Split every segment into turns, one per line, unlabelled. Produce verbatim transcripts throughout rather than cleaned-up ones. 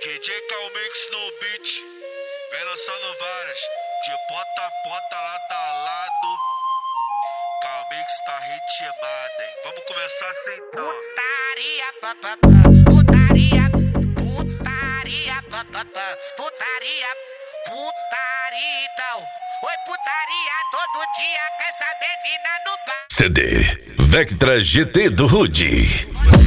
D J Calmix no beat, vem lançando várias, de ponta a ponta, lado a lado. Calmix tá ritmado, hein? Vamos começar assim então.
Putaria, papapá, putaria, putaria, papapá, putaria, putaria então. Oi, putaria, todo dia com essa menina no bar.
C D Vectra G T do Rude.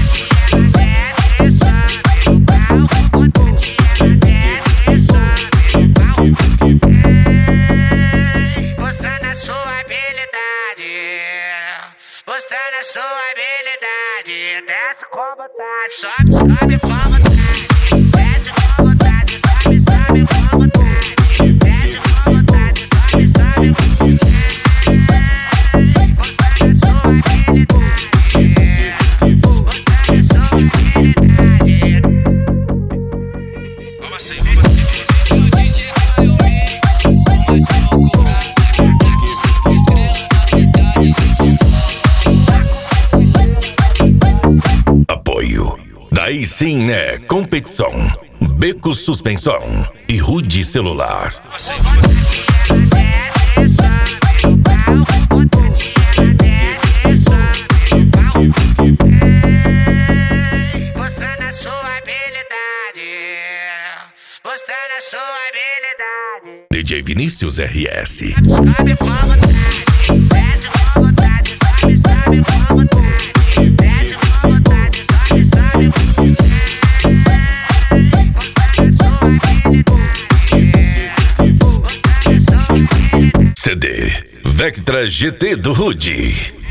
Mostrando a sua habilidade, mostrando a sua habilidade. Desce com vontade, sobe, sobe com vontade. Desce com vontade, sobe, sobe com vontade. Desce com vontade, sobe, sobe com vontade. Mostrando a sua habilidade, mostrando a sua habilidade.
Vamos assim, vamos assim.
Apoio. Daí sim, né? Competição. Beco Suspensão e Rude Celular.
Vamos assim, vamos assim.
Desce, sobe no pau, botadinha, desce, sobe no pau. Mostrando a sua habilidade, mostrando a sua habilidade.
D J Vinícius R S.
Sobe com vontade, desce com vontade, sobe, sobe com vontade. Desce com vontade, sobe, sobe com vontade. Mostrando a sua habilidade, mostrando a sua habilidade.
C D Vectra G T do Rude.